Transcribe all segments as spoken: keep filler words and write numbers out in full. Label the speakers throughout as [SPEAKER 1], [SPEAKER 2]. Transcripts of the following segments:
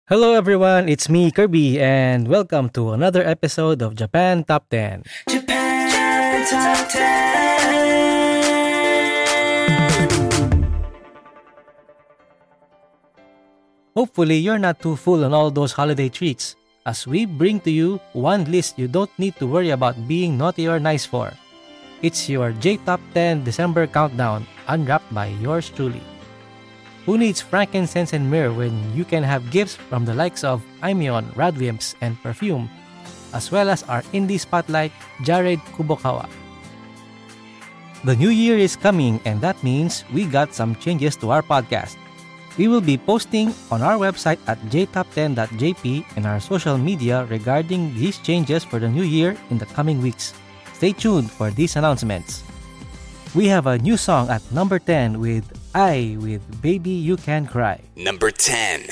[SPEAKER 1] Hello everyone, it's me Kirby and welcome to another episode of Japan Top ten.
[SPEAKER 2] Japan Top ten.
[SPEAKER 1] Hopefully you're not too full on all those holiday treats, as we bring to you one list you don't need to worry about being naughty or nice for. It's your J Top ten December Countdown, unwrapped by yours truly. Who needs frankincense and myrrh when you can have gifts from the likes of Aimyon, Radwimps, and Perfume, as well as our indie spotlight, Jared Kubokawa. The new year is coming and that means we got some changes to our podcast. We will be posting on our website at j top ten dot j p and our social media regarding these changes for the new year in the coming weeks. Stay tuned for these announcements. We have a new song at number ten with I with Baby You Can Cry.
[SPEAKER 2] Number ten.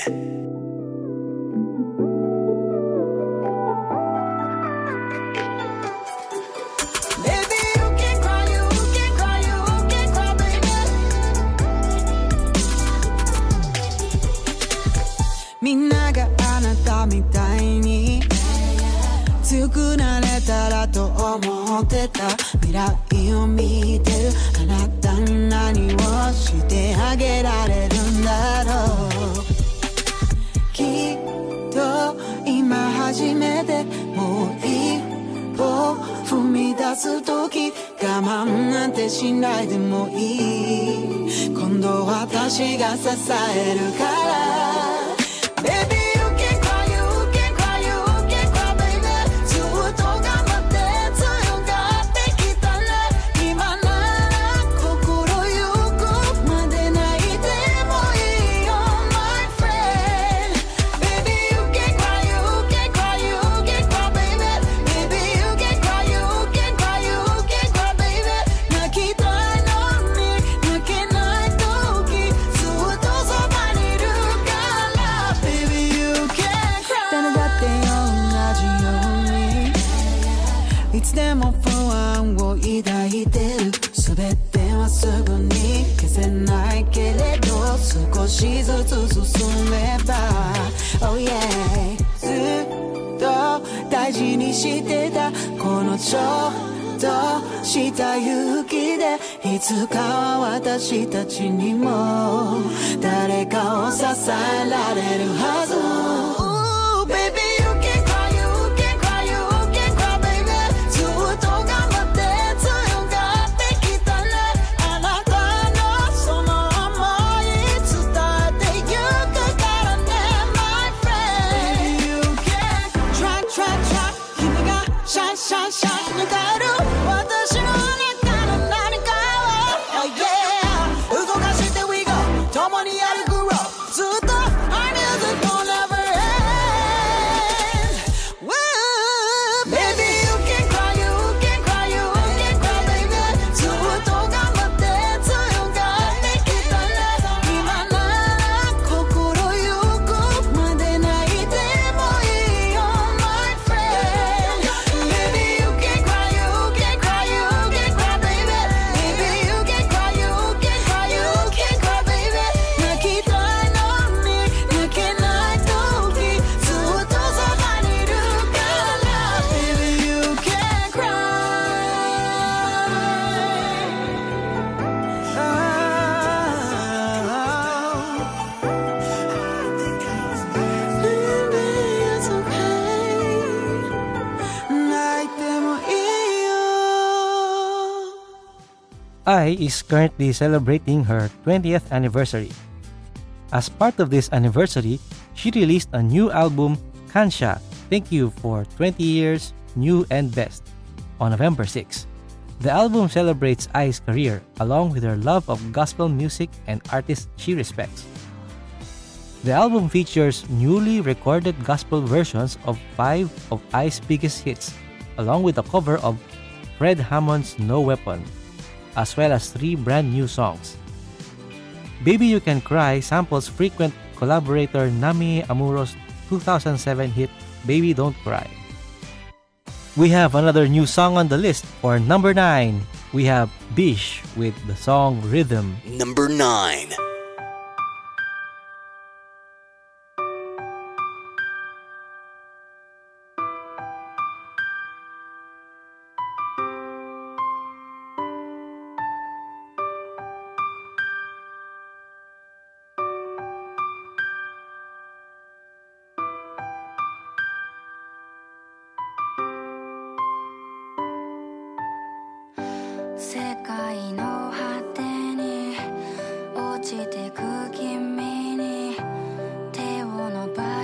[SPEAKER 3] Minaga あなたみたいに強くなれたらと思ってた未来を見てるあなたに何をしてあげられるんだろうきっと今初めてもう一歩踏み出す時我慢なんてしないでもいい今度私が支えるからBaby, you can cry, you can cry, you can cry, baby ずっと頑張って強がってきたね今なら心ゆくまで泣いてもいいよ my friend Baby, you can cry, you can cry, you can cry, baby Baby, you can cry, you can cry, you can cry, baby 泣きたいのに泣けない時ずっとそばにいるから誰だって同じようにいつでも不安を抱いてる全てはすぐに消せないけれど少しずつ進めば Oh yeah ずっと大事にしてたこのちょっとした勇気でいつかは私たちにも誰かを支えられるはずOoh, baby, you can cry, you can cry, you can cry, baby ずっと頑張って強がってきたねあなたのその想い伝えてゆくからね my friend Baby, you can try, try, try 君がシャイシャイシャイ抜かる私の中の何かを Oh yeah 動かして we go 共に歩く road ずっと our music won't ever end Woo Baby you can cry you can cry you can cry baby ずっと頑張って強がってきたね今なら心ゆくまで泣いてもいいよ my friend Baby you can cry you can cry you can cry baby Baby you can cry you can cry you can cry baby 泣きたいのに泣けない時ずっとそばにいるから Baby you can cry Baby it's okay 泣いてもいいよ
[SPEAKER 1] I is currently celebrating her twentieth anniversary. As part of this anniversary, she released a new album, Kansha, Thank You for twenty years, New and Best, on November sixth. The album celebrates Ai's career along with her love of gospel music and artists she respects. The album features newly recorded gospel versions of five of Ai's biggest hits, along with a cover of Fred Hammond's No Weapon, as well as three brand new songs. Baby You Can Cry samples frequent collaborator Nami Amuro's two thousand seven hit Baby Don't Cry. We have another new song on the list. For number nine, we have Bish with the song Rhythm.
[SPEAKER 2] Number nine.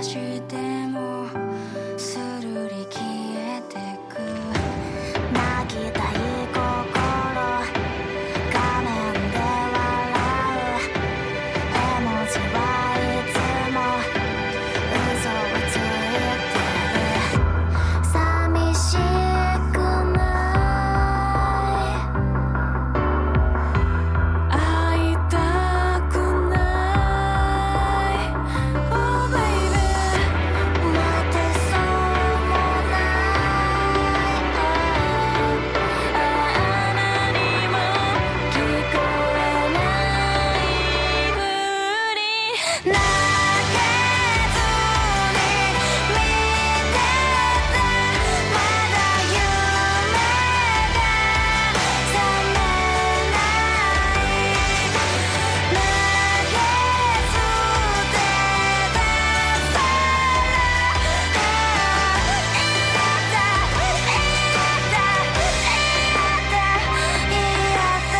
[SPEAKER 4] してもするり消えてく泣きたい心画面で笑う絵文字はいつも嘘をついてる寂しくない会いたくない Oh baby 待てそうもないあ何も聞こえないふり泣けずに見てたまだ夢が覚めない投げ捨てたさら嫌だ嫌だ嫌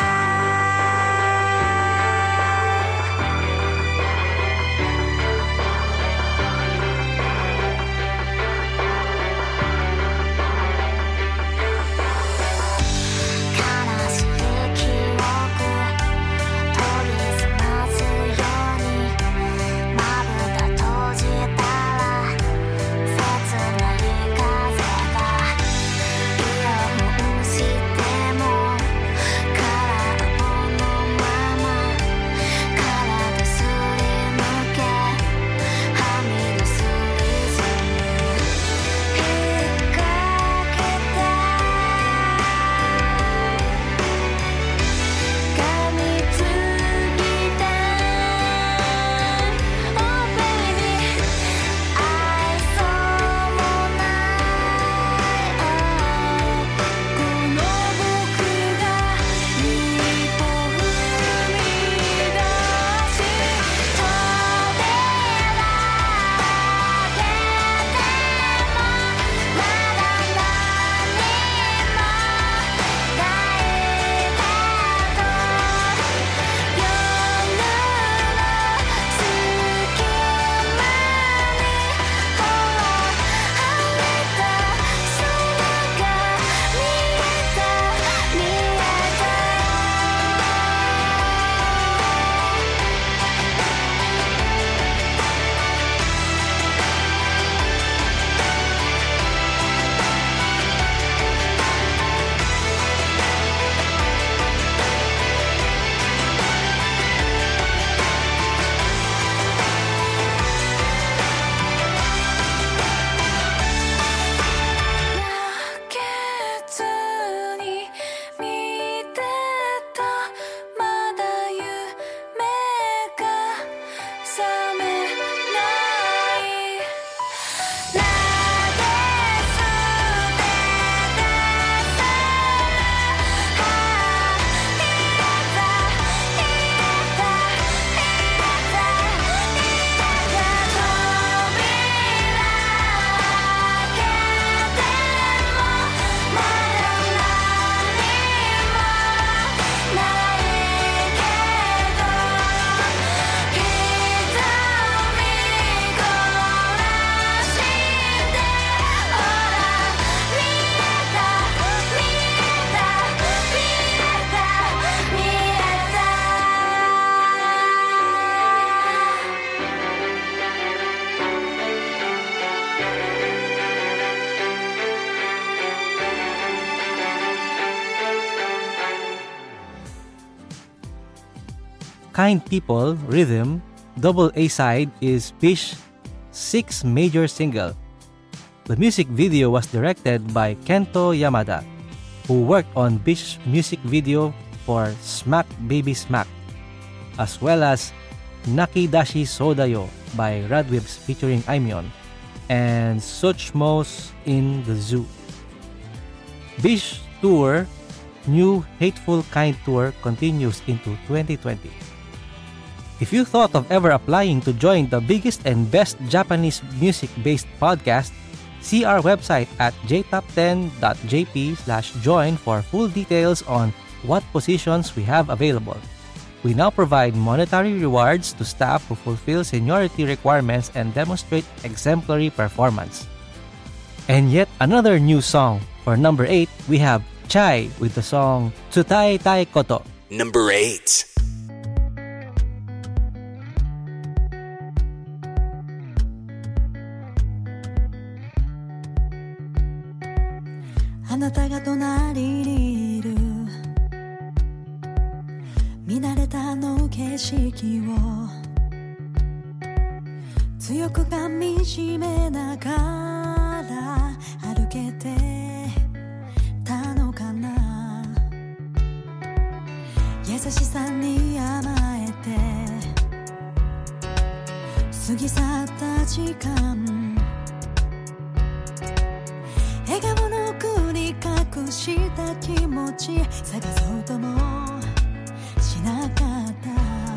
[SPEAKER 4] 悲しい記憶研ぎ澄ますようにまぶた閉じたら切ない風がイヤホンしても空っぽのまま体すり抜けはみ出すリズム引っ掛けた噛みつきたい Oh baby 愛そうもないこの僕が一歩踏み出し扉開けてもまだ何もないけど夜の隙間にほら晴れた空が見えた見えた泣けずに見てたまだ夢が覚めない投げ捨てたさら嫌だ嫌だ嫌だ嫌だ扉開けてもまだ何もないけど瞳凝らしてほら見えた見えた見えた見えた
[SPEAKER 1] Kind People Rhythm double A-side is Bish's sixth major single. The music video was directed by Kento Yamada, who worked on Bish's music video for Smack Baby Smack, as well as Nakidashi Sodayo by Radwimps featuring Aimyon, and Suchmos in the Zoo. Bish tour, New Hateful Kind Tour continues into twenty twenty. If you thought of ever applying to join the biggest and best Japanese music-based podcast, see our website at j top ten dot j p slash join for full details on what positions we have available. We now provide monetary rewards to staff who fulfill seniority requirements and demonstrate exemplary performance. And yet another new song. For number eight, we have Chai with the song Tsutaetai Koto.
[SPEAKER 2] Number eight.
[SPEAKER 5] あなたが隣にいる見慣れたあの景色を強く噛みしめながら歩けてたのかな優しさに甘えて過ぎ去った時間笑顔の奥に隠した気持ち探そうともしなかった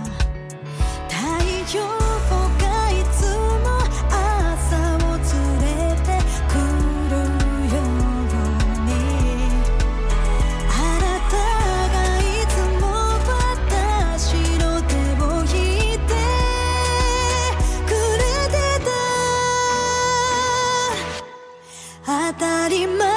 [SPEAKER 5] 太陽がいつも朝を連れてくるようにあなたがいつも私の手を引いてくれてた当たり前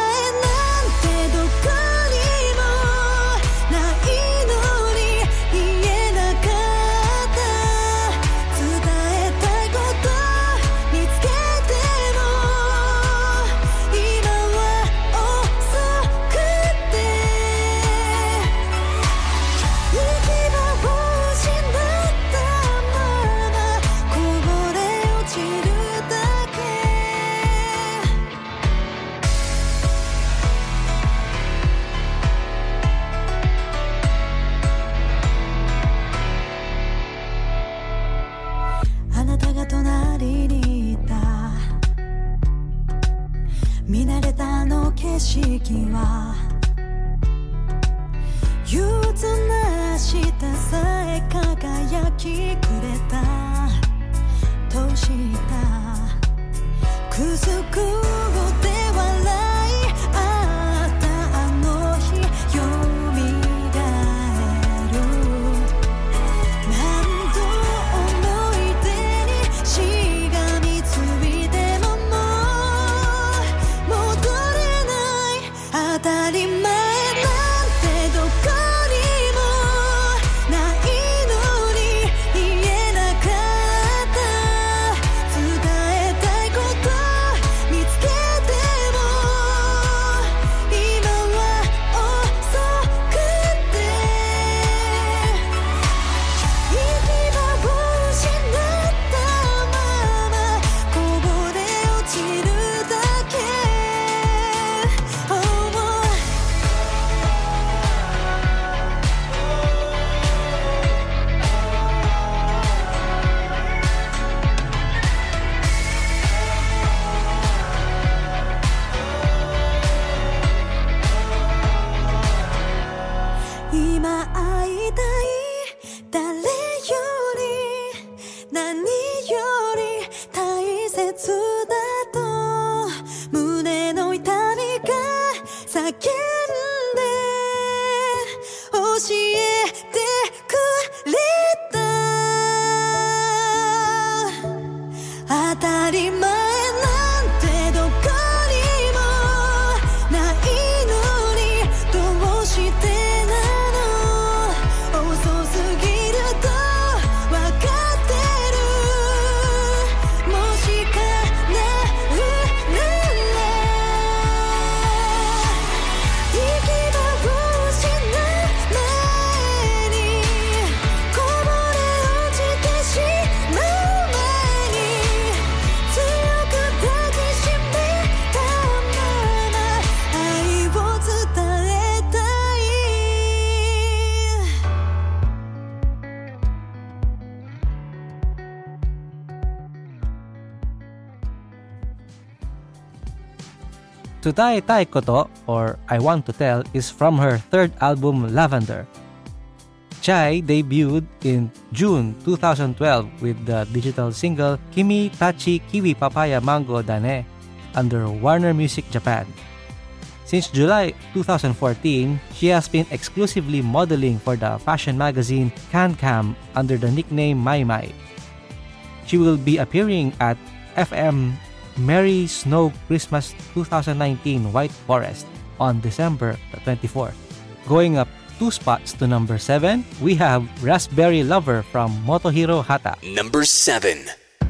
[SPEAKER 5] 見慣れたあの景色は憂鬱な明日さえ輝きくれたとしたくすくで笑いあったあの日よみがえる何度思い出にしがみついても当たり前なんてどこにもないのに言えなかった伝えたいこと見つけても今は遅くて行き場を失ったままこぼれ落ちるだけ今会いたい誰より何より大切だと胸の痛みが叫んで教えてくれた当たり前なんてどこにもないのにどうして
[SPEAKER 1] Tsutaetai Koto, or I Want to Tell, is from her third album Lavender. Chai debuted in June twenty twelve with the digital single Kimi Tachi Kiwi Papaya Mango Dane under Warner Music Japan. Since July twenty fourteen, she has been exclusively modeling for the fashion magazine CanCam under the nickname Mai Mai. She will be appearing at F M Merry Snow Christmas twenty nineteen White Forest on December the twenty-fourth. Going up two spots to number seven, we have Raspberry Lover from Motohiro Hata.
[SPEAKER 2] Number seven.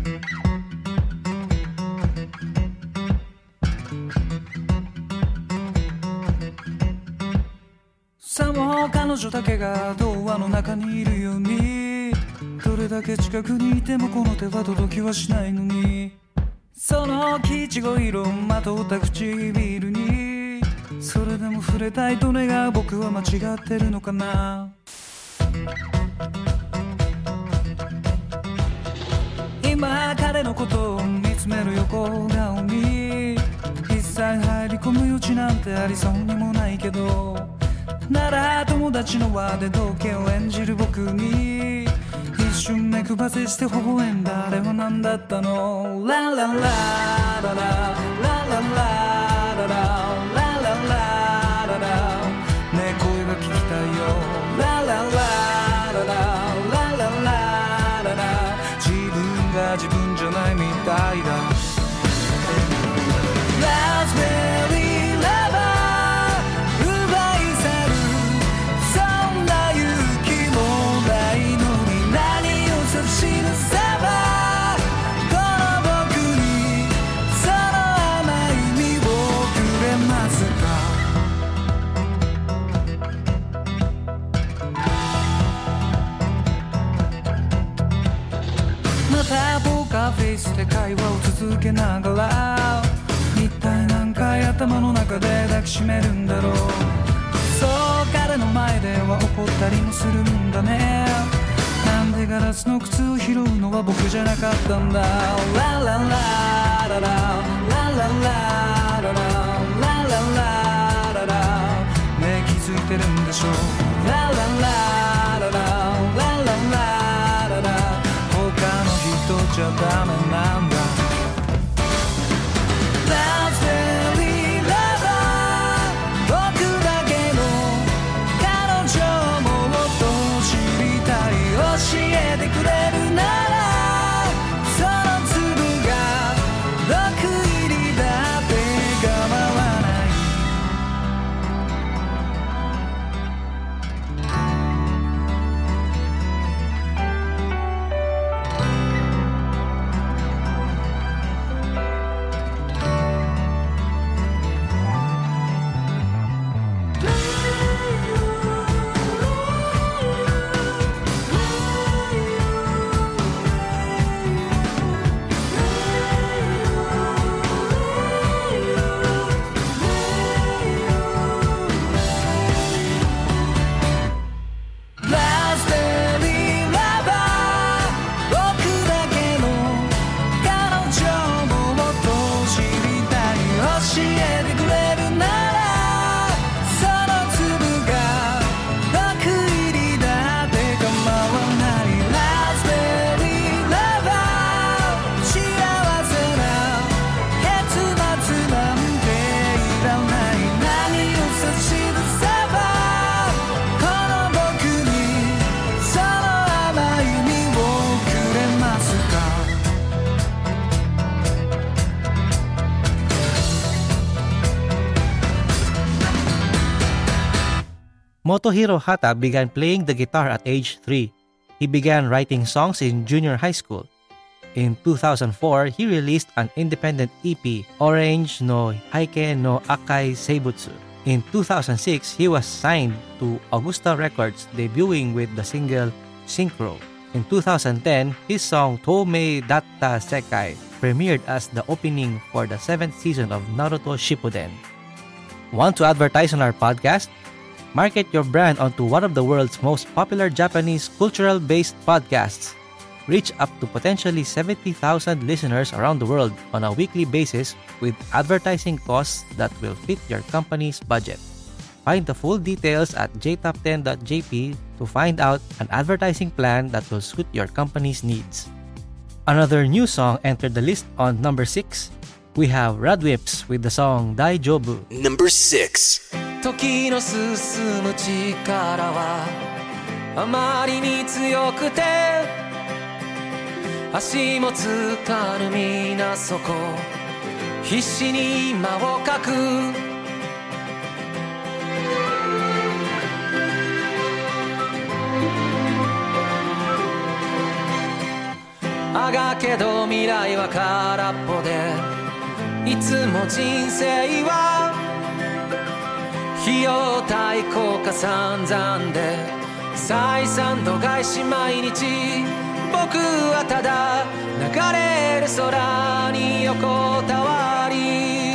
[SPEAKER 6] さも彼女だけが童話の中にいるようにどれだけ近くにいてもこの手は届きはしないのにその生地ご色まとった唇にそれでも触れたいと願う僕は間違ってるのかな今彼のことを見つめる横顔に一切入り込む余地なんてありそうにもないけどなら友達の輪で同型を演じる僕に一瞬目くばせして微笑んだあれは何だったのラララララララララララララねえ声が聞きたいよラララララララララ自分が自分じゃないみたいだラズベリーラバーフェイスで会話を続けながら一体何回頭の中で抱きしめるんだろうそう彼の前では怒ったりもするんだねなんでガラスの靴を拾うのは僕じゃなかったんだラララララララララララララねえ気づいてるんでしょうラララララララララじゃダメなんだ Raspberry Lover 僕だけの彼女ももっと知りたい教えてくれるならその粒が毒入りだって構わない
[SPEAKER 1] Motohiro Hata began playing the guitar at age three. He began writing songs in junior high school. In two thousand four, he released an independent E P, Orange no Heike no Akai Seibutsu. In two thousand six, he was signed to Augusta Records, debuting with the single Synchro. In two thousand ten, his song Toumei Datta Sekai premiered as the opening for the seventh season of Naruto Shippuden. Want to advertise on our podcast? Market your brand onto one of the world's most popular Japanese cultural-based podcasts. Reach up to potentially seventy thousand listeners around the world on a weekly basis with advertising costs that will fit your company's budget. Find the full details at j top ten dot j p to find out an advertising plan that will suit your company's needs. Another new song entered the list on number six. We have Radwimps with the song 大丈夫
[SPEAKER 2] Number six.
[SPEAKER 6] 時の進む力はあまりに強くて足もつかぬ水底必死に間をかくあがけど未来は空っぽでいつも人生は費用対効果散々で採算度外視毎日僕はただ流れる空に横たわり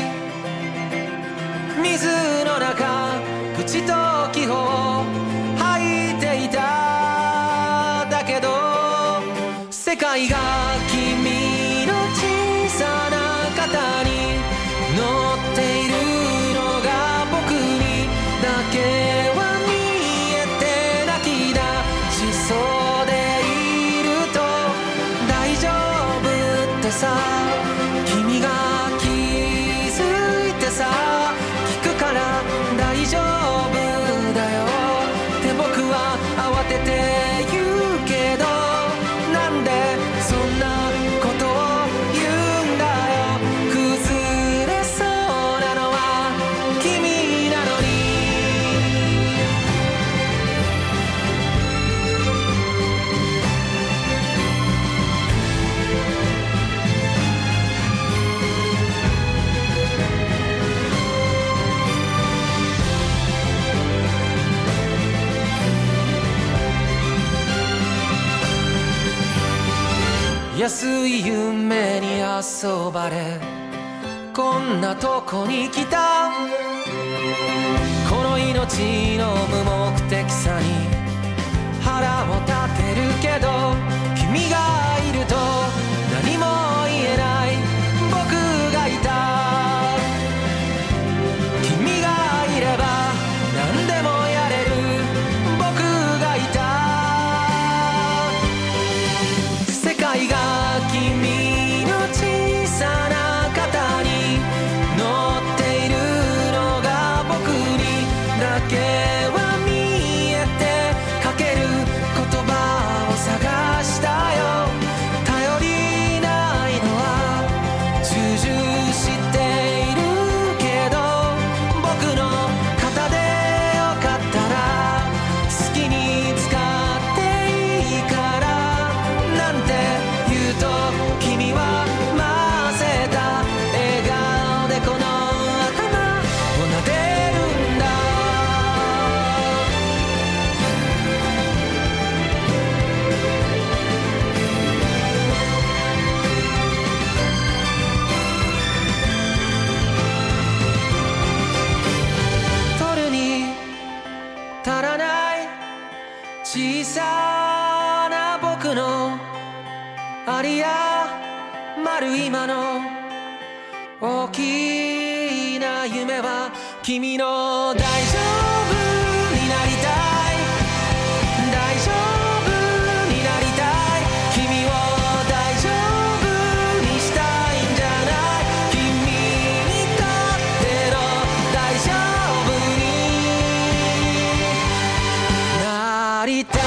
[SPEAKER 6] 水の中口と気泡吐いていただけど世界が君の小さな肩に乗っているのが僕にだけは見えて泣き出しそうでいると大丈夫ってさ君が気づいてさ聞くから大丈夫だよって僕は慌てて言うけどなんでそんなことを言うんだよ崩れそうなのは君なのに安い夢に遊ばれこんなとこに来たこの命の無目的さに腹を立てるけど君がいると何も言えない僕がいた君がいれば何でもやれる僕がいた世界が君の小さな肩に乗っているのが僕にだけは見えてかける言葉を探したよ頼りないのは重々知っているけど僕の肩でよかったら好きに使っていいからなんて言うと君は混ぜた笑顔でこの頭を撫でるんだ取るに足らない小さな僕のありやまる今の大きな夢は君の大丈夫になりたい大丈夫になりたい君を大丈夫にしたいんじゃない君にとっての大丈夫になりたい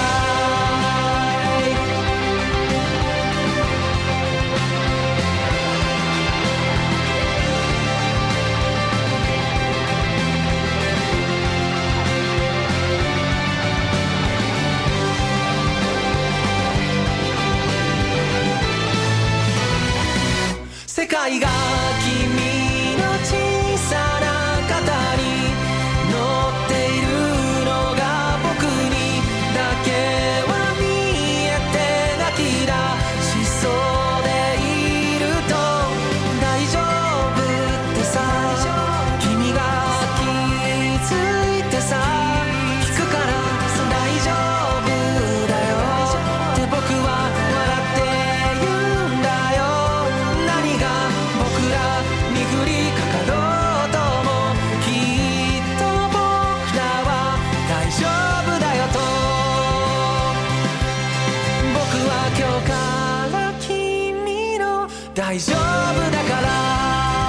[SPEAKER 6] 世界が君の小さな肩に乗っているのが僕にだけは見えて泣き出しそうでいると大丈夫ってさ君が気づいてさ聞くから大丈夫だよって僕は笑って言うんだよ何が僕らに降りかかろうともきっと僕らは大丈夫だよと僕は今日から君の大丈夫だから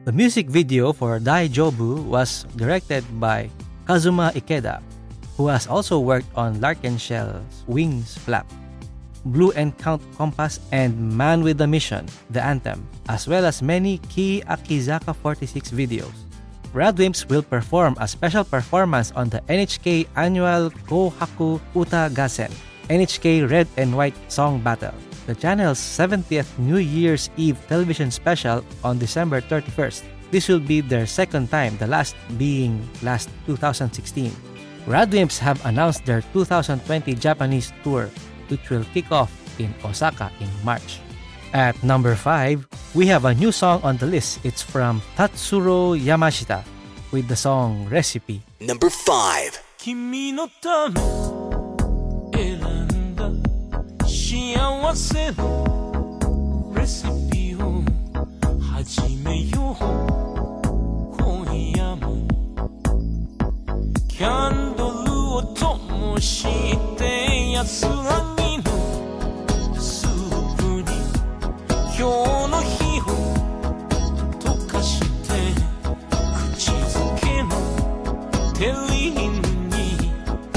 [SPEAKER 1] The music video for Daijobu was directed by Kazuma Ikeda, who has also worked on Larkin Shell's Wings Flap, Blue Encount Compass, and Man with a Mission, the anthem, as well as many key Akizaka forty-six videos. Radwimps will perform a special performance on the N H K annual Kohaku Uta Gassen, N H K Red and White Song Battle, the channel's seventieth New Year's Eve television special on December thirty-first. This will be their second time, the last being last two thousand sixteen. Radwimps have announced their two thousand twenty Japanese tour, which will kick off in Osaka in March. At number five, we have a new song on the list. It's from Tatsuro Yamashita with the song Recipe.
[SPEAKER 2] Number five.
[SPEAKER 6] 君のため選んだ幸せのレシピを始めよう今夜もキャンドルを灯して安らぎのスープに今日の日を溶かして口づけのテリーヌに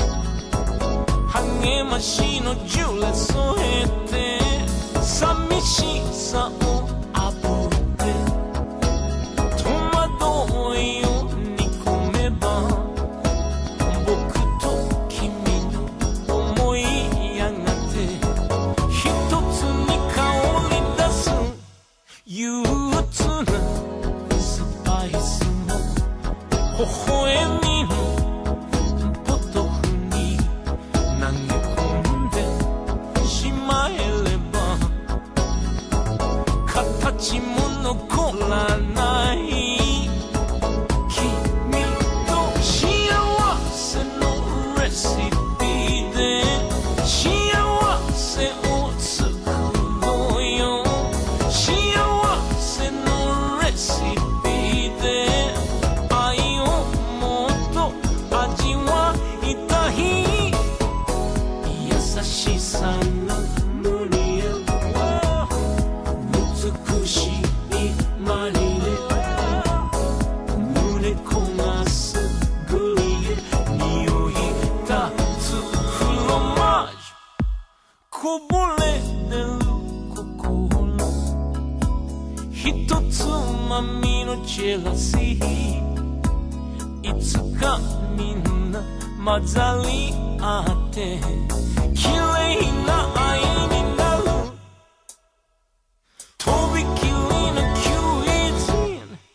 [SPEAKER 6] 励ましのジュレ添えて寂しさをあぶって戸惑いを煮込めば僕と君の思いやがて一つに香り出す憂鬱なスパイスの微笑みのポトフに投げ込んでしまえれば形も残らない君と幸せのレシピで幸せを作ろうよ幸せのレシピで愛をもっと味わいたい優しさの胸へ美しいマリネ胸焦がすグリエ匂い立つフロマージュこぼれ出る心一つまみのジェラシーいつかみんな混ざり合って綺麗な愛になるとびきりのキュイジン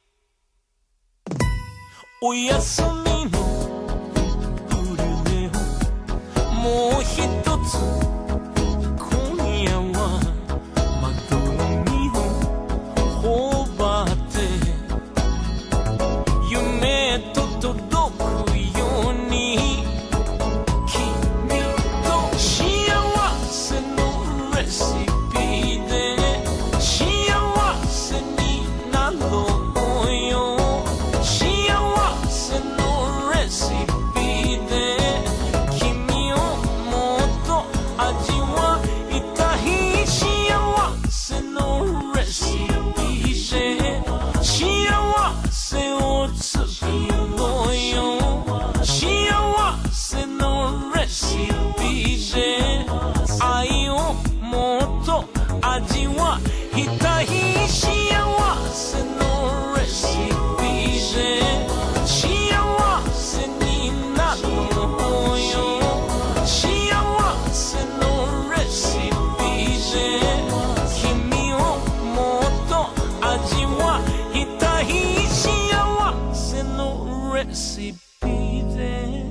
[SPEAKER 6] おやすみのブリュレをもう一つ今夜はまどろみを頬張って夢へと届くように君と幸せのレシピで幸せになろうよ幸せのレシピで君をもっと味わいたい幸せのレシピで幸せを作ろうよ幸せのレシピで愛をもっと味わいたい幸せのレシピで幸せになろうよ幸せのレシピで君をもっと味わいたい幸せのレシピで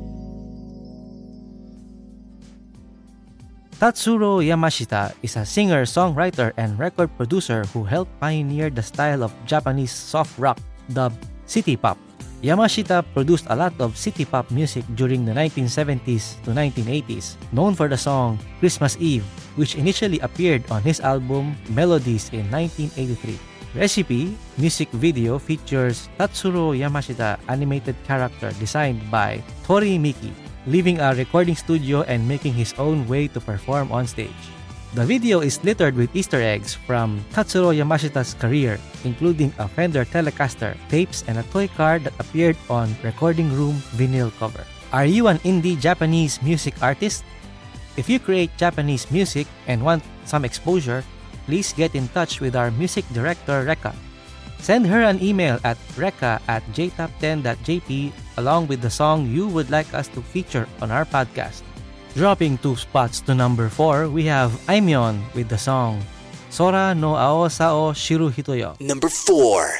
[SPEAKER 1] Tatsuro Yamashita is a singer, songwriter, and record producer who helped pioneer the style of Japanese soft rock dubbed city pop. Yamashita produced a lot of city pop music during the nineteen seventies to nineteen eighties, known for the song Christmas Eve, which initially appeared on his album Melodies in nineteen eighty-three. Recipe music video features Tatsuro Yamashita animated character designed by Tori Miki, leaving a recording studio and making his own way to perform on stage. The video is littered with Easter eggs from Tatsuro Yamashita's career, including a Fender Telecaster, tapes, and a toy car that appeared on Recording Room vinyl cover. Are you an indie Japanese music artist? If you create Japanese music and want some exposure, please get in touch with our music director, Reka. Send her an email at reka at j top ten dot j p along with the song you would like us to feature on our podcast. Dropping two spots to number four, we have Aimyon with the song Sora no Aosa o Shiru Hito yo.
[SPEAKER 2] Number four.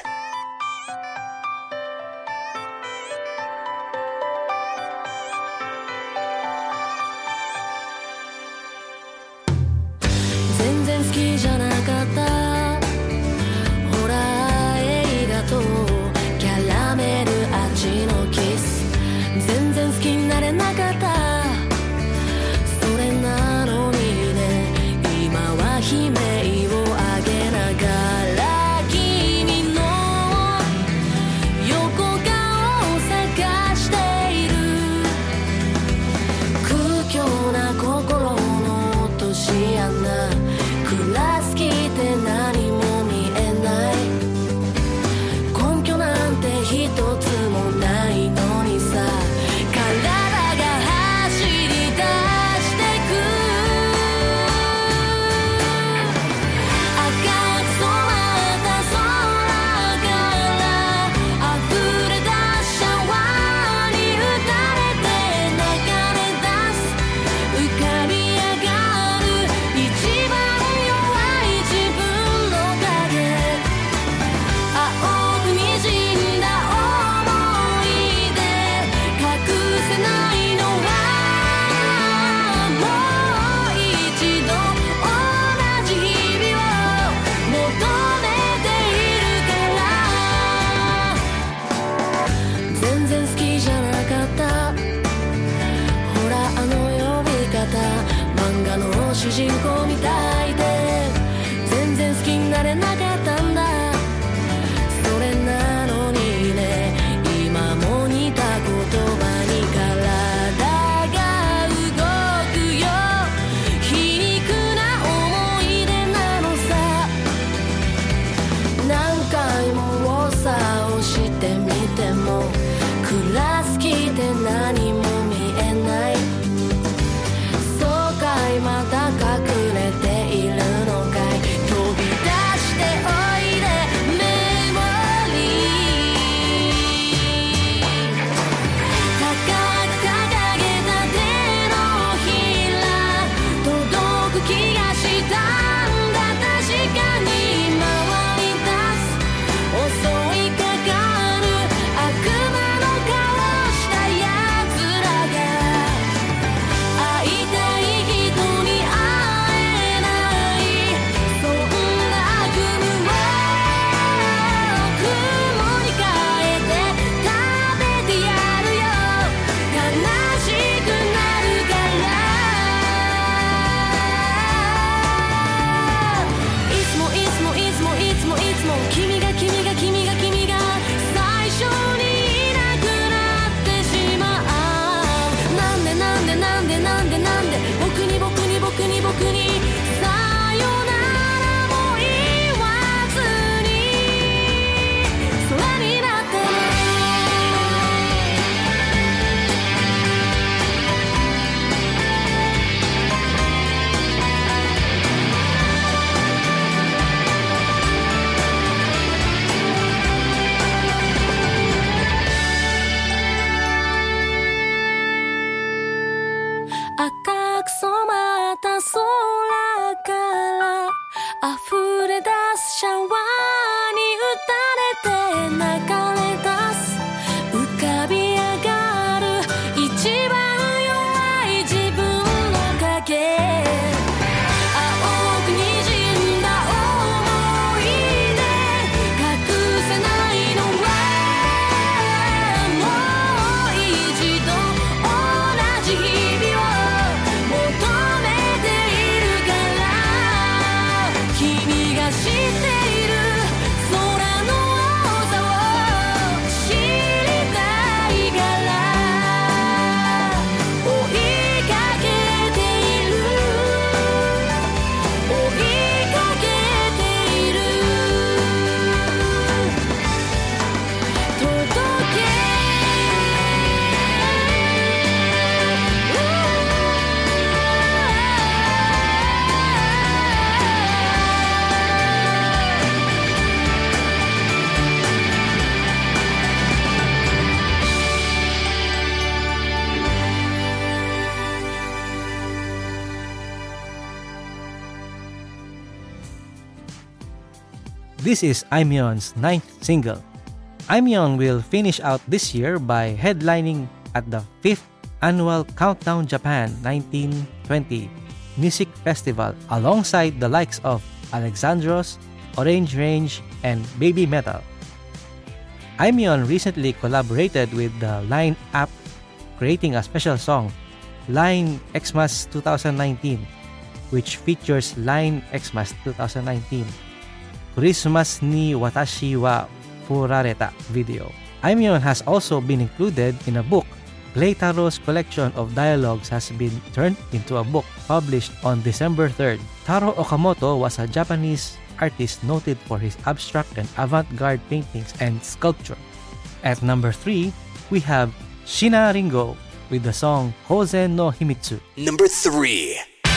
[SPEAKER 5] 全然好きじゃなかったホラー映画とキャラメル味のキス全然好きになれなかったそれなのにね今は悲鳴を上げながら君の横顔を探している空虚な心の落とし穴暗すぎて何も見えない根拠なんて一つもないのにさ体が走り出してく赤く染まった空から溢れ出すシャワーに打たれて流れ出す浮かび上がる一番弱い自分の影青く滲んだ想い出隠せないのはもう一度同じ日々を求めているから全然好きじゃなかったほらあの呼び方漫画の主人公みたいで全然好きになれなかったんだそれなのにね今も似た言葉に体が動くよ皮肉な思い出なのさ何回もをさをしてみても暗すぎて何も見えないそうかいまた隠れているのかい飛び出しておいでメモリー高く掲げた手のひら届く気がしたんだ確かに回り出す襲いかかる悪魔の顔したやつ
[SPEAKER 1] This is Aimyon's ninth single. Aimyon will finish out this year by headlining at the fifth annual Countdown Japan nineteen twenty Music Festival alongside the likes of Alexandros, Orange Range, and Baby Metal. Aimyon recently collaborated with the Line app, creating a special song, Line Xmas twenty nineteen, which features Line Xmas twenty nineteen, Christmas ni Watashi wa Furareta video. Aimyon has also been included in a book. Playtaro's collection of dialogues has been turned into a book published on December third. Taro Okamoto was a Japanese artist noted for his abstract and avant-garde paintings and sculpture. At number three, we have Shina Ringo with the song Kouzen no Himitsu.
[SPEAKER 2] Number three.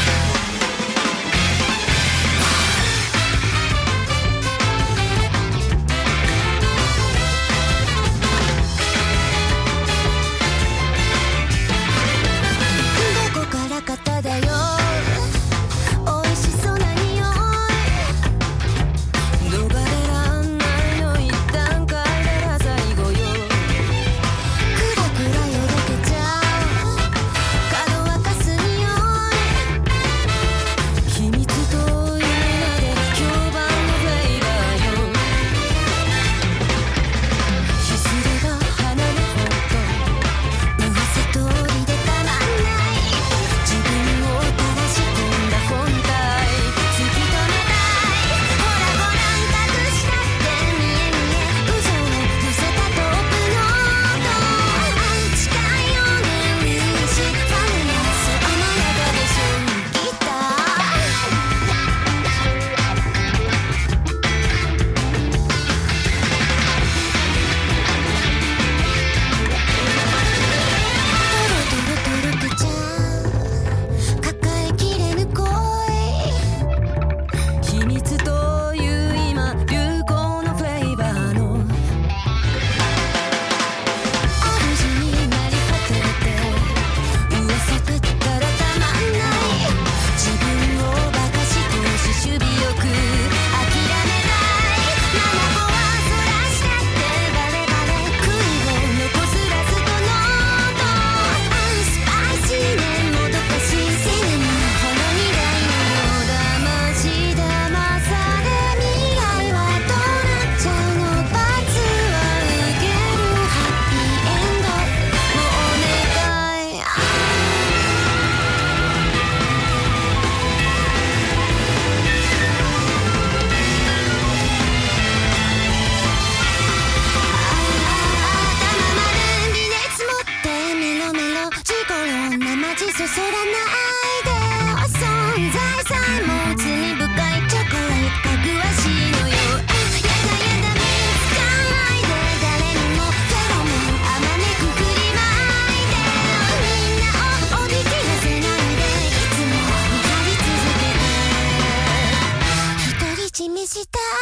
[SPEAKER 4] したい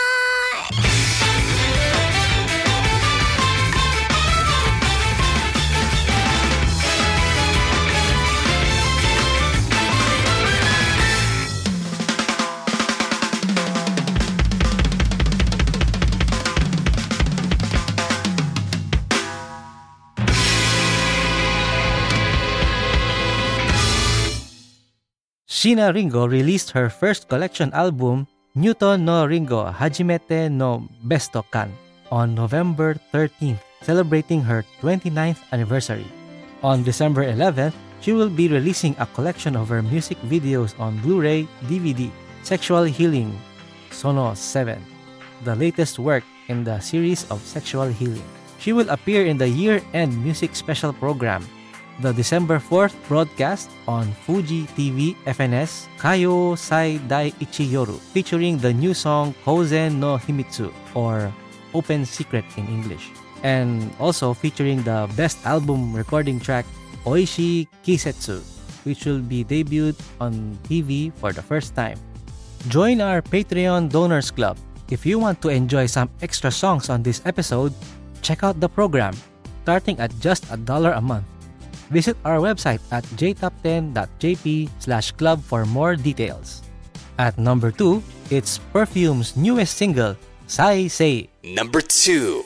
[SPEAKER 1] Shina Ringo released her first collection album, Newton no Ringo Hajimete no Besto Kan, on November thirteenth, celebrating her twenty-ninth anniversary. On December eleventh, she will be releasing a collection of her music videos on Blu-ray D V D, Sexual Healing, Sono seven, the latest work in the series of Sexual Healing. She will appear in the year-end music special program, the December fourth broadcast on Fuji T V F N S Kayo Sai Dai Ichi Yoru, featuring the new song Kouzen no Himitsu, or Open Secret in English, and also featuring the best album recording track Oishi Kisetsu, which will be debuted on T V for the first time. Join our Patreon Donors Club. If you want to enjoy some extra songs on this episode, check out the program, starting at just a dollar a month. Visit our website at j top ten dot j p slash club for more details. At number two, it's Perfume's newest single, Sai Sei.
[SPEAKER 2] Number two.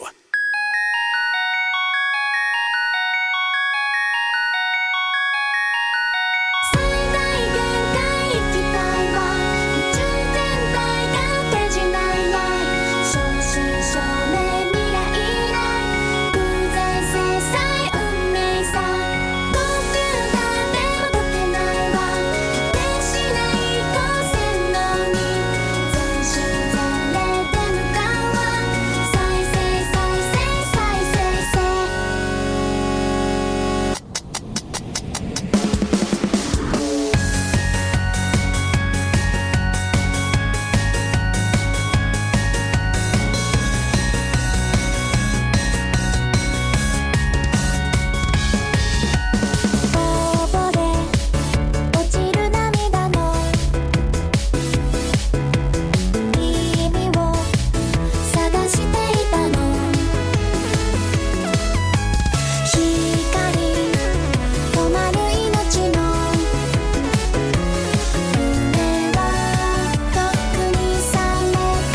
[SPEAKER 4] 最大限界域体は宇宙全体だけじゃないない正真正銘未来ない偶然性さえ運命さコンピューターでも解けないわ果てしない光線のに全身全霊で向かうわ再生再生再生生 応募で落ちる涙の意味を探していたの光止まる命の夢はとっくに覚めて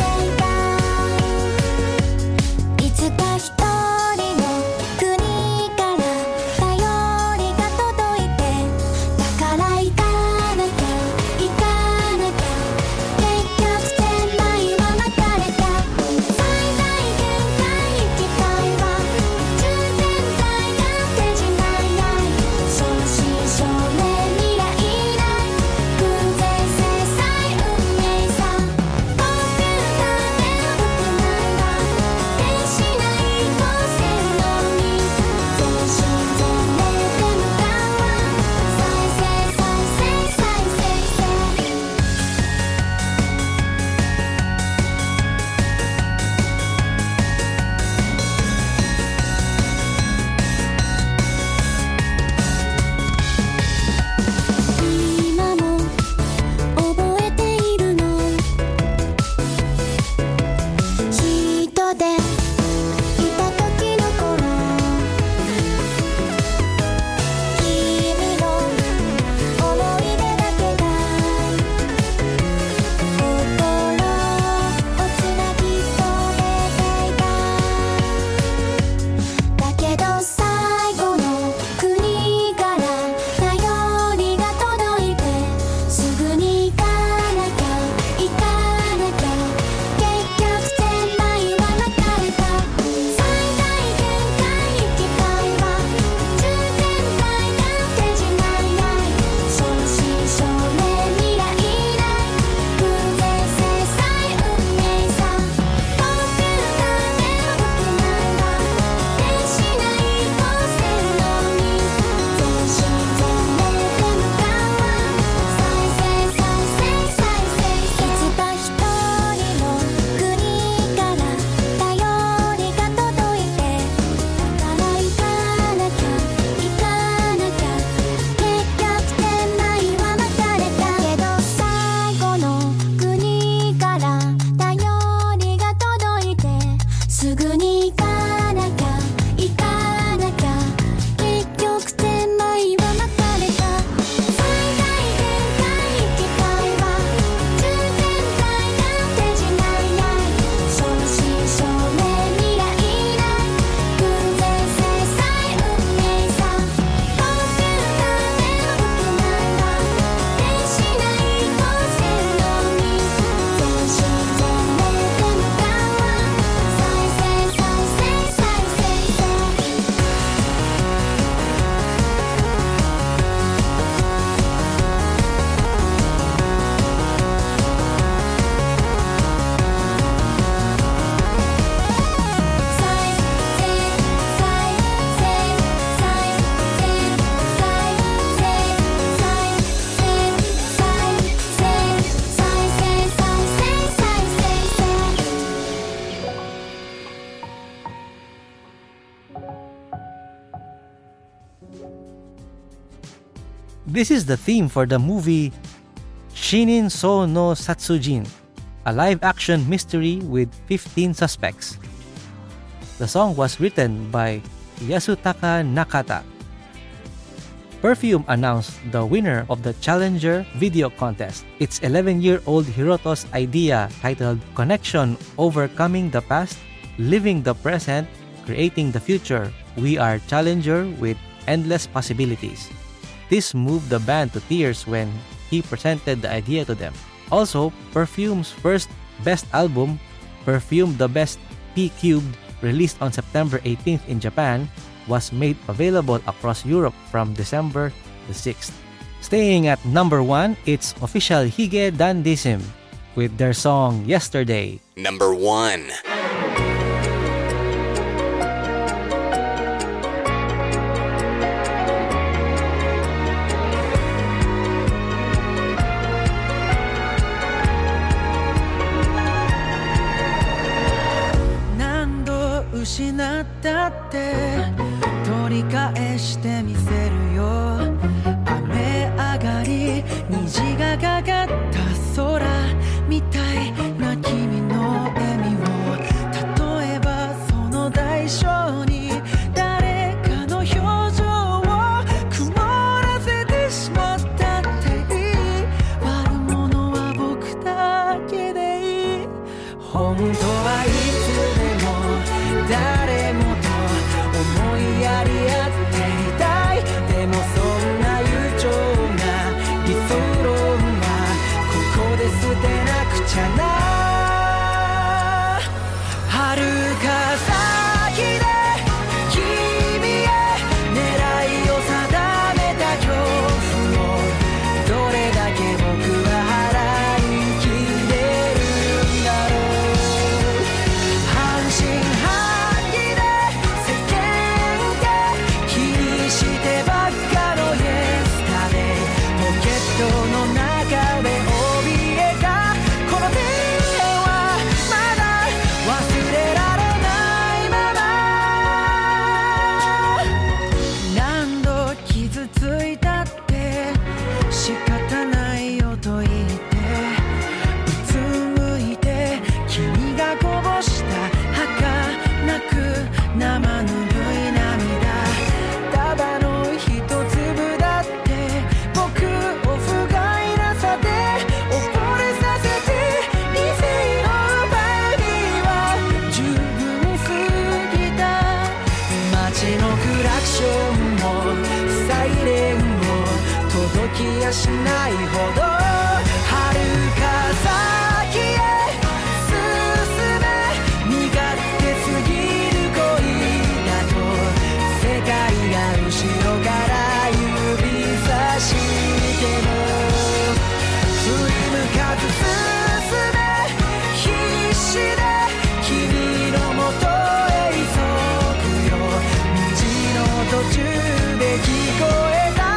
[SPEAKER 4] いたいつか一人の国から頼りが届いてだから行かなきゃ行かなきゃ結局全体はまかれた最大限界域体は宇宙全体だけじゃないない正真正銘未来ない偶然性さえ運命さコンピューターでも解けないわ果てしない光線のに全身全霊で向かうわ再生再生再生生 今も覚えているの人でいた時の頃君の思い出だけが心をつなぎ止めていただけど最後の国から頼りが届いてすぐに行かなきゃ行かなきゃ結局全体はまかれた最大限界域体は宇宙全体だけじゃないない正真正銘未来ない偶然性さえ運命さコンピューターでも解けないわ果てしない光線のに全身全霊で向かうわ再生再生再生いつか一人の国から頼りが届いてだから行かなきゃ行かなきゃ結局全体はまかれたけど最後の国から頼りが届いてすぐに行かなきゃ行かなきゃ結局全体はまかれた最大限界域体は宇宙全体だけじゃないない正真正銘未来ない偶然性さえ運命さコンピューターでも解けないわ果てしない光線のに全身全霊で向かうわ再生再生再生生
[SPEAKER 1] This is the theme for the movie Shinin So no Satsujin, a live-action mystery with fifteen suspects. The song was written by Yasutaka Nakata. Perfume announced the winner of the Challenger Video Contest. It's eleven-year-old Hiroto's idea titled Connection: Overcoming the Past, Living the Present, Creating the Future. We are Challenger with endless possibilities. This moved the band to tears when he presented the idea to them. Also, Perfume's first best album, Perfume the Best P Cubed, released on September eighteenth in Japan, was made available across Europe from December the sixth. Staying at number one, it's official Hige Dandism with their song Yesterday.
[SPEAKER 2] Number one.
[SPEAKER 3] 失ったって取り返してみせるよ。雨上がり虹がかかった空みたいな君の笑みを、例えばその代償に誰かの表情を曇らせてしまったっていい。悪者は僕だけでいい。本当はいつでも誰もと思いやり合っていたい。でもそんな友情が理想論はここで捨てなくちゃな。遥か先で君へ狙いを定めた恐怖をどれだけ僕は払いきれるんだろう。半信半の中で怯えたこの手はまだ忘れられないまま。何度傷ついたって仕方ないよと言ってうつむいて君がこぼした儚く生ぬるい涙ただの一粒だって僕届きやしないほど遥か先へ進め身勝手すぎる恋だと世界が後ろから指さしても振り向かず進め必死で君のもとへ急ぐよ。道の途中で聞こえた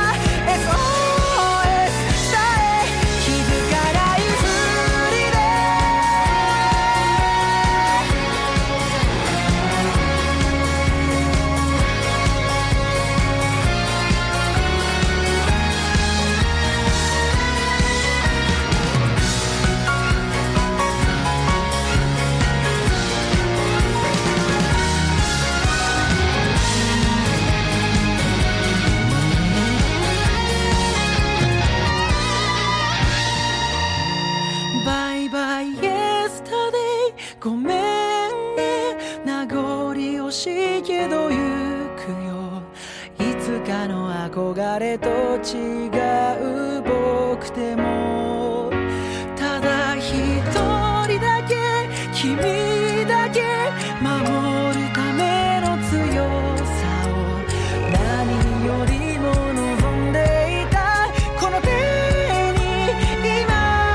[SPEAKER 3] ごめんね名残惜しいけど行くよ。いつかの憧れと違う僕でもただ一人だけ君だけ守るための強さを何よりも望んでいたこの手に今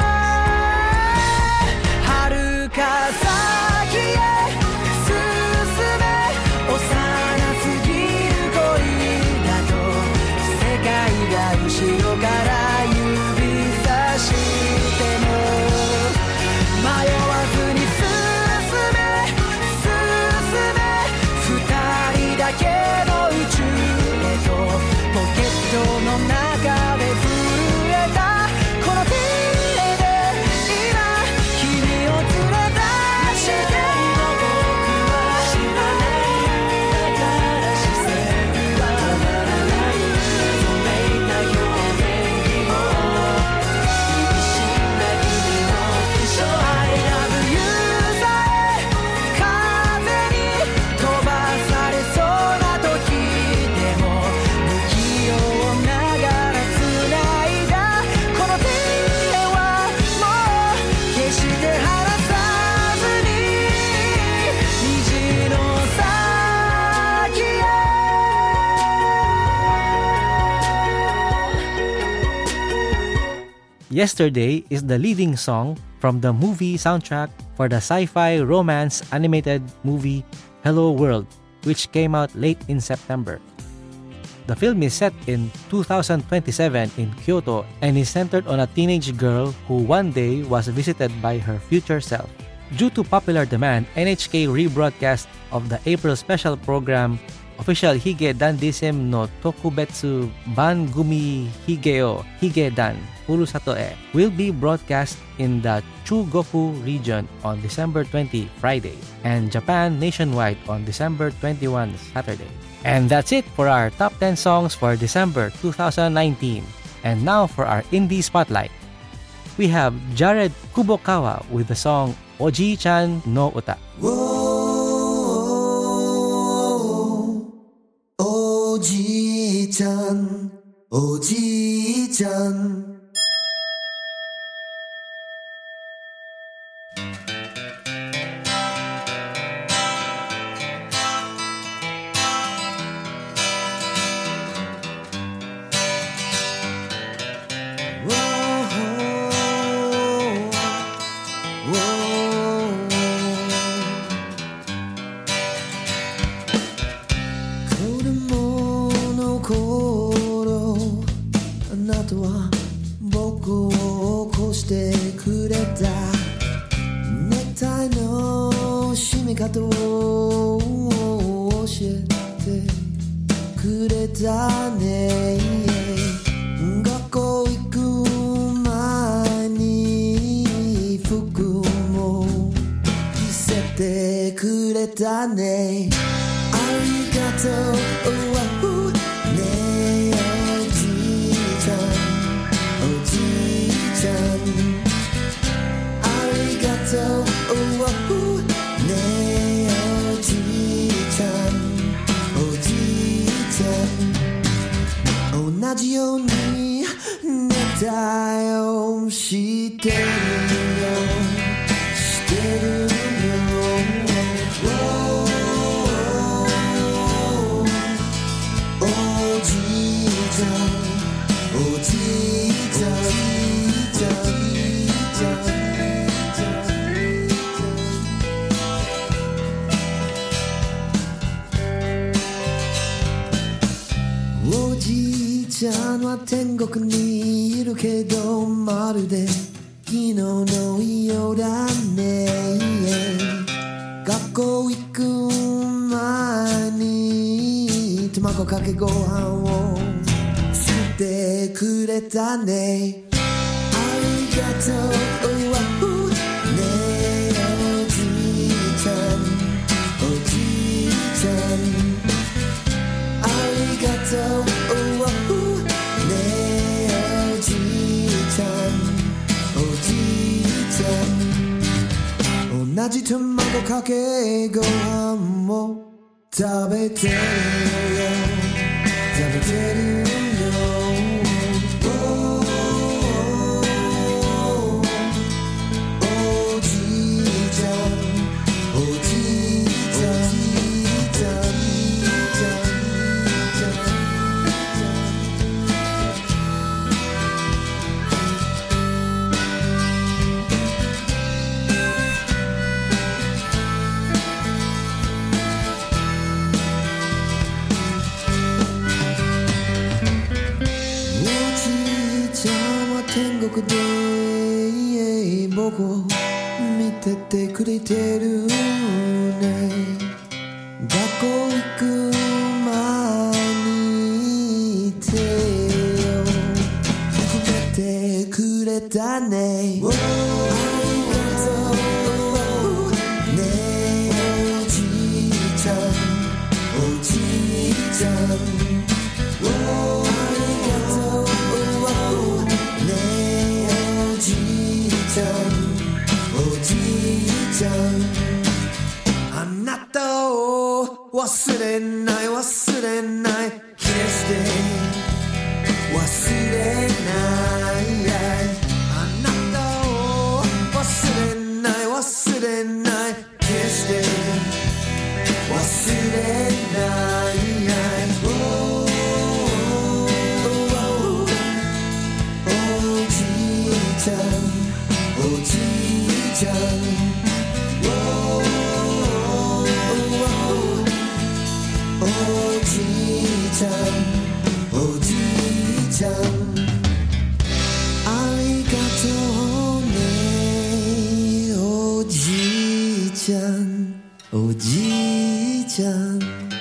[SPEAKER 3] 遥か先へ進め幼すぎる恋だと世界が後ろから指さ
[SPEAKER 1] Yesterday is the leading song from the movie soundtrack for the sci-fi romance animated movie Hello World, which came out late in September. The film is set in two thousand twenty-seven in Kyoto and is centered on a teenage girl who one day was visited by her future self. Due to popular demand, N H K rebroadcast of the April special program Official Hige Dandism no Tokubetsu Bangumi Higeo Hige Dan Furusato e will be broadcast in the Chugoku region on December twentieth, Friday, and Japan nationwide on December twenty-first, Saturday. And that's it for our top ten songs for December twenty nineteen. And now for our indie spotlight. We have Jared Kubokawa with the song Oji-chan no Uta.
[SPEAKER 7] Oji-chan, Oji-chan.
[SPEAKER 8] 天国にいるけどまるで昨日のようだね学校行く前に卵かけご飯を作ってくれたねありがとうねえおじいちゃんおじいちゃんありがとう同じ卵かけご飯も食べてるよ食べてるよおじいちゃんおじいちゃんおじいちゃん天国で僕を見ててくれてるね学校行く前に手を含めてくれたねありがとうねおじいちゃんおじいちゃんありがとうねえおじいちゃんおじいちゃんあなたを忘れない忘れない決して忘れないあなたを忘れない忘れない決して忘れないおじい Oji-chan.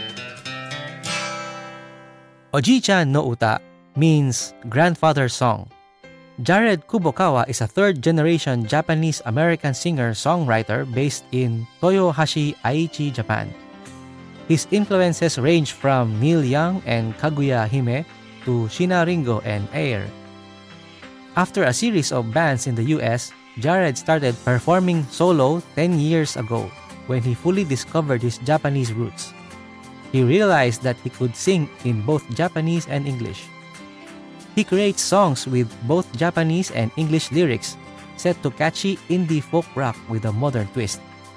[SPEAKER 1] Oji-chan no Uta means grandfather's song. Jared Kubokawa is a third-generation Japanese-American singer-songwriter based in Toyohashi, Aichi, Japan. His influences range from Neil Young and Kaguya Hime to Shina Ringo and Air. After a series of bands in the U S, Jared started performing solo ten years ago when he fully discovered his Japanese roots. He realized that he could sing in both Japanese and English. He creates songs with both Japanese and English lyrics, set to catchy indie folk rock with a modern twist.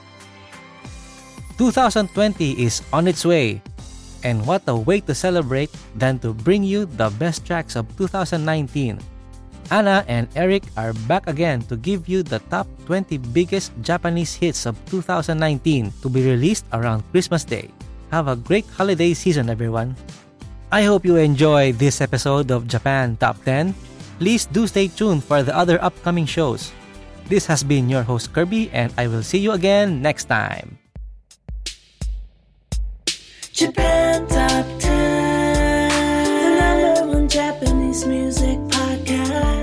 [SPEAKER 1] twenty twenty is on its way, and what a way to celebrate than to bring you the best tracks of two thousand nineteen. Anna and Eric are back again to give you the top twenty biggest Japanese hits of two thousand nineteen to be released around Christmas Day. Have a great holiday season, everyone. I hope you enjoy this episode of Japan Top ten. Please do stay tuned for the other upcoming shows. This has been your host Kirby, and I will see you again next time.
[SPEAKER 3] Japan Top ten, the number one Japanese music podcast.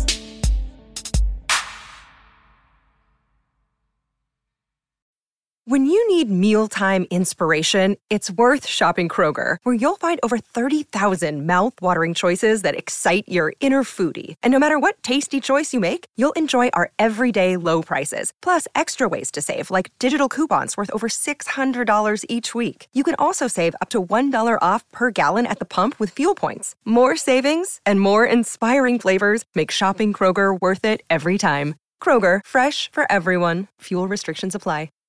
[SPEAKER 7] When you need mealtime inspiration, it's worth shopping Kroger, where you'll find over thirty thousand mouth-watering choices that excite your inner foodie. And no matter what tasty choice you make, you'll enjoy our everyday low prices, plus extra ways to save, like digital coupons worth over six hundred dollars each week. You can also save up to one dollar off per gallon at the pump with fuel points. More savings and more inspiring flavors make shopping Kroger worth it every time. Kroger, fresh for everyone. Fuel restrictions apply.